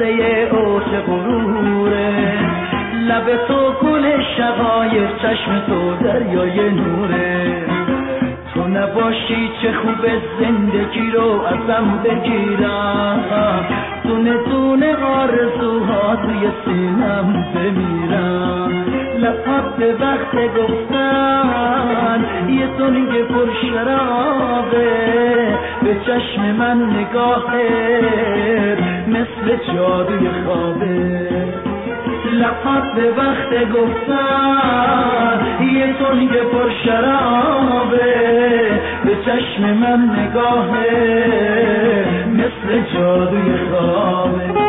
لحظه اوج غروره، لب تو گل شقایق، چشم تو دریای نوره. تو نباشی چه خوبه زندگی رو ازم بگیرم، دونه دونه آرزوها توی سینم بمیرم. لبات به وقت گفتن یه دنیا پر شرابه، به چشم من نگاهت مثل جادوی خوابه. لبات به وقت گفتن یه دنیا پر شرابه، به چشم من نگاهت مثل جادوی خوابه.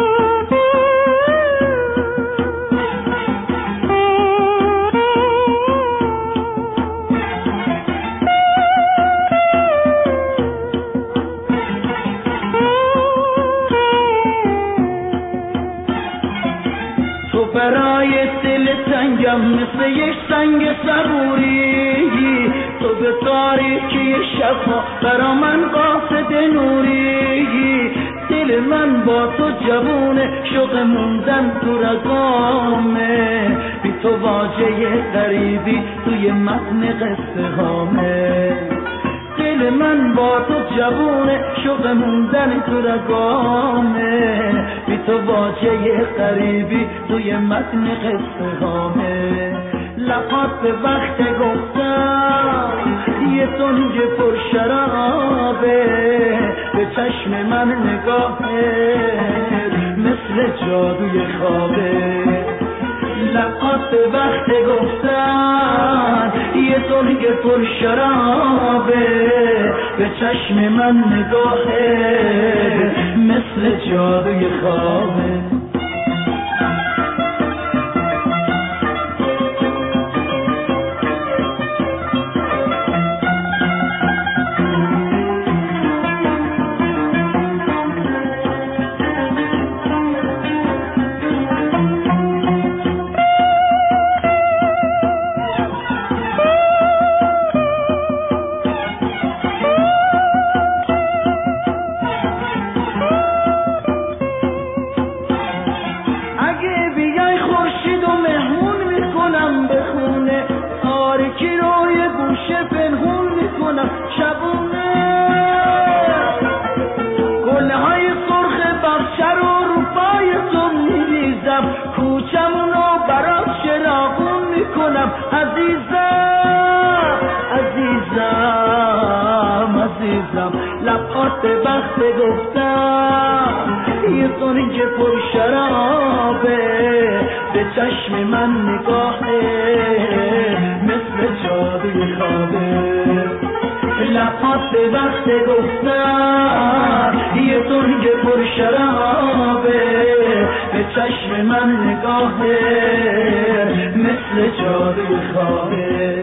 برای دل تنگم مثل یک سنگ صبوری، تو به تاریکی شبها برا من قاصد نوری. دل من با تو جوونه، شوق موندن تو رگامه، بی تو واژه غریبی توی متن قصه هامه. دل من با تو جوونه، شوق موندن تو رگامه، بی تو واژه غریبی توی متن قصه هامه. لبات به وقت گفتم یه تنگ پر شرابه، به چشم من نگاهت مثل جادوی خوابه. لبات به وقت گفتن یه تنگ پر شرابه، به چشم من نگاهت مثل جادوی خوابه. لبات به وقت گفتم یه تنگ پر شرابه، به چشم من نگاهه مثل جادوی خوابه. لبات به وقت گفتم یه تنگ پر شرابه، به چشم من نگاهه مثل جادوی خوابه.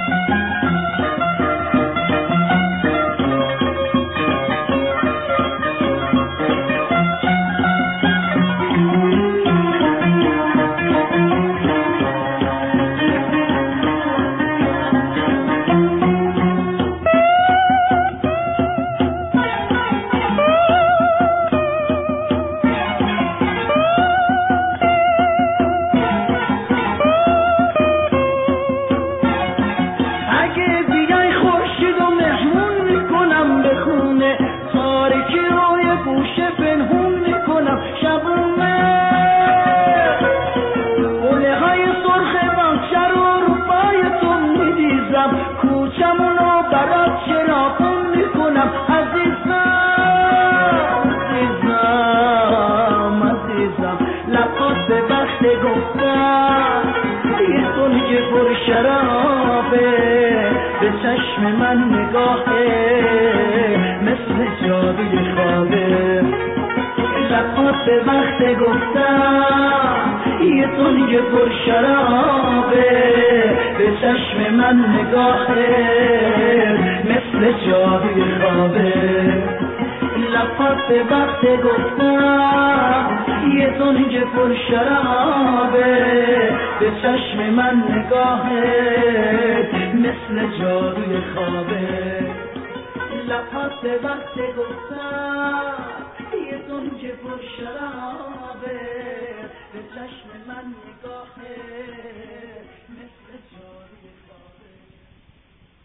به چشم من نگاهه مثل جادوی خوابه. لبات به وقت گفتم یه تنگ پر شرابه، به چشم من نگاهه مثل جادوی خوابه. لبات به وقت گفتم یه تنگ پر شرابه، به چشم من نگاهت مثل جادوی خوابه. لبات به وقت گفتم یه تنگ پر شراب